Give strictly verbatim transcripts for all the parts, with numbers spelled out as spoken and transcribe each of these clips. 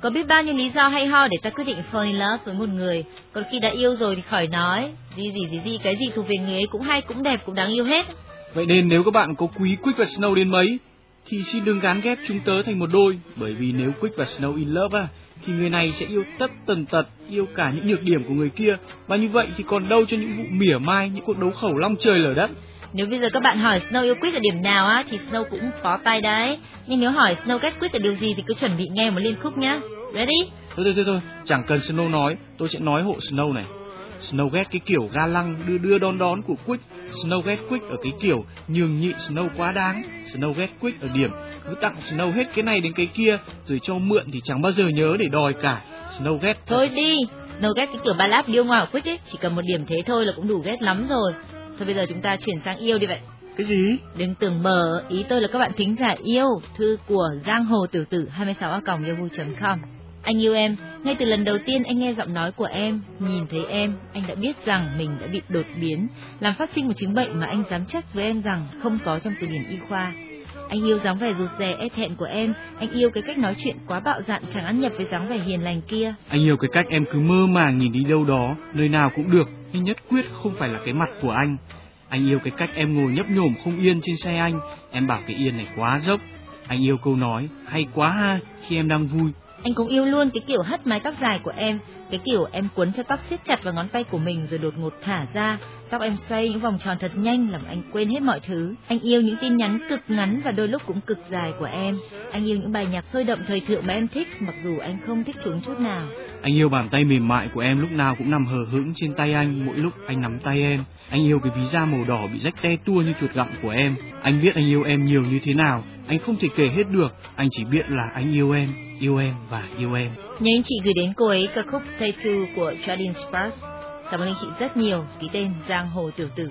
Có biết bao nhiêu lý do hay ho để ta quyết định fall in love với một người. Còn khi đã yêu rồi thì khỏi nói. Gì gì gì gì, cái gì thuộc về người ấy cũng hay, cũng đẹp, cũng đáng yêu hết. Vậy nên nếu các bạn có quý Quick và Snow đến mấy thì xin đừng gán ghép chúng tớ thành một đôi. Bởi vì nếu Quick và Snow in love à, thì người này sẽ yêu tất tần tật, yêu cả những nhược điểm của người kia. Và như vậy thì còn đâu cho những vụ mỉa mai, những cuộc đấu khẩu long trời lở đất. Nếu bây giờ các bạn hỏi Snow yêu Quick ở điểm nào á thì Snow cũng phó tay đấy. Nhưng nếu hỏi Snow ghét Quick ở điều gì thì cứ chuẩn bị nghe một liên khúc nhá. Ready? Thôi thôi thôi thôi, chẳng cần Snow nói, tôi sẽ nói hộ Snow này. Snow ghét cái kiểu ga lăng đưa đưa đón đón của Quick. Snow ghét Quick ở cái kiểu nhường nhịn Snow quá đáng. Snow ghét Quick ở điểm cứ tặng Snow hết cái này đến cái kia, rồi cho mượn thì chẳng bao giờ nhớ để đòi cả. Snow ghét. Thôi đi, Snow ghét cái kiểu ba láp điêu ngoa của Quick ấy, chỉ cần một điểm thế thôi là cũng đủ ghét lắm rồi. Thôi bây giờ chúng ta chuyển sang yêu đi vậy. Cái gì? Đừng tưởng mờ, ý tôi là các bạn thính giả yêu. Thư của Giang Hồ Tiểu Tử hai mươi sáu a còng yahoo chấm com. Anh yêu em, ngay từ lần đầu tiên anh nghe giọng nói của em, nhìn thấy em, anh đã biết rằng mình đã bị đột biến, làm phát sinh một chứng bệnh mà anh dám chắc với em rằng không có trong từ điển y khoa. Anh yêu dáng vẻ rụt rè e thẹn của em, anh yêu cái cách nói chuyện quá bạo dạn chẳng ăn nhập với dáng vẻ hiền lành kia. Anh yêu cái cách em cứ mơ màng nhìn đi đâu đó, nơi nào cũng được, nhưng nhất quyết không phải là cái mặt của anh. Anh yêu cái cách em ngồi nhấp nhổm không yên trên xe anh, em bảo cái yên này quá dốc. Anh yêu câu nói hay quá ha khi em đang vui. Anh cũng yêu luôn cái kiểu hất mái tóc dài của em, cái kiểu em quấn cho tóc siết chặt vào ngón tay của mình rồi đột ngột thả ra, tóc em xoay những vòng tròn thật nhanh làm anh quên hết mọi thứ. Anh yêu những tin nhắn cực ngắn và đôi lúc cũng cực dài của em. Anh yêu những bài nhạc sôi động thời thượng mà em thích, mặc dù anh không thích chúng chút nào. Anh yêu bàn tay mềm mại của em lúc nào cũng nằm hờ hững trên tay anh mỗi lúc anh nắm tay em. Anh yêu cái ví da màu đỏ bị rách te tua như chuột gặm của em. Anh biết anh yêu em nhiều như thế nào, anh không thể kể hết được. Anh chỉ biết là anh yêu em, yêu em và yêu em. Nhớ anh chị gửi đến cô ấy ca khúc Tattoo của Jordin Sparks. Cảm ơn anh chị rất nhiều. Ký tên Giang Hồ Tiểu Tử.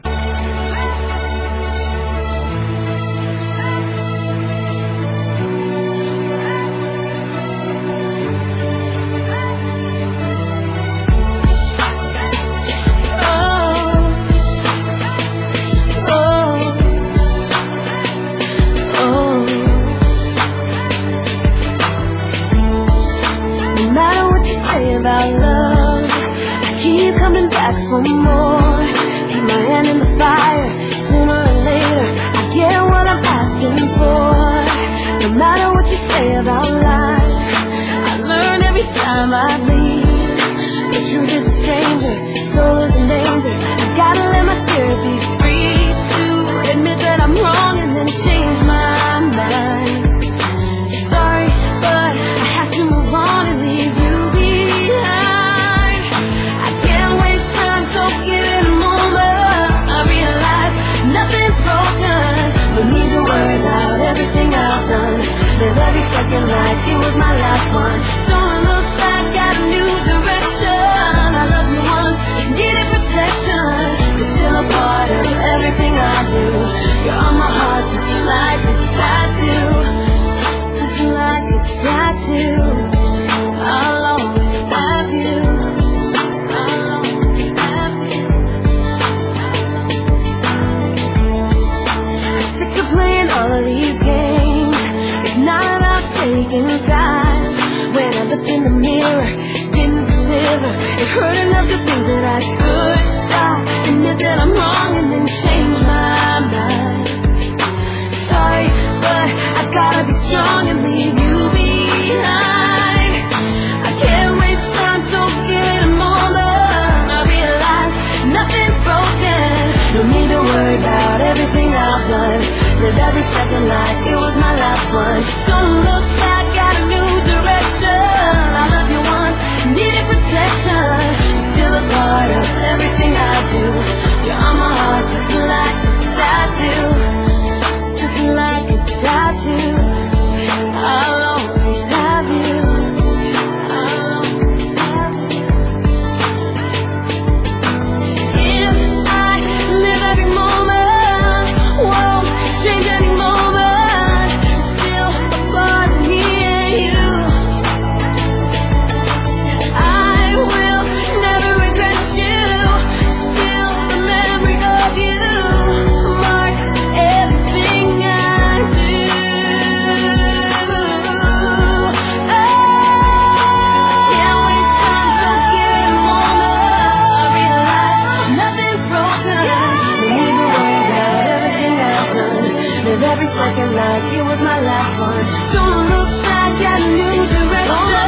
About love, I keep coming back for more. Keep my hand in the fire. Sooner or later, I get what I'm asking for. No matter what you say about life, I learn every time I leave. The truth is a stranger, soul is in danger. I gotta let my spirit be free to admit that I'm wrong and then change my mind. Sorry, but I have to move on and leave you. Live every second like it was my last one. Don't look back, got a new direction. I love you once, needed protection. You're still a part of everything I do. You're on my heart just like a tattoo. Just like a tattoo. I'll always have you. I'll always have you. I'm sick of playing all of these games. Not about taking time. When I looked in the mirror, didn't deliver. It hurt enough to think that I could stop. Admit that I'm wrong and then change my mind. Sorry, but I gotta be strong and leave you behind. I can't waste time, so give it a moment. I realize nothing's broken. No need to worry about everything I've done. Live every second like it was my last one. Don't look back, got a new direction. I love you once, needed protection. You're still a part of everything I do. You're on my heart just like a tattoo. Just like a tattoo. I'll always have you. I'll always have you. If I live every moment, whoa, change any moment, still a part of me and you. I will never regret you, still the memory of you mark everything I do. acting like it was my last one. Don't look back at new direction.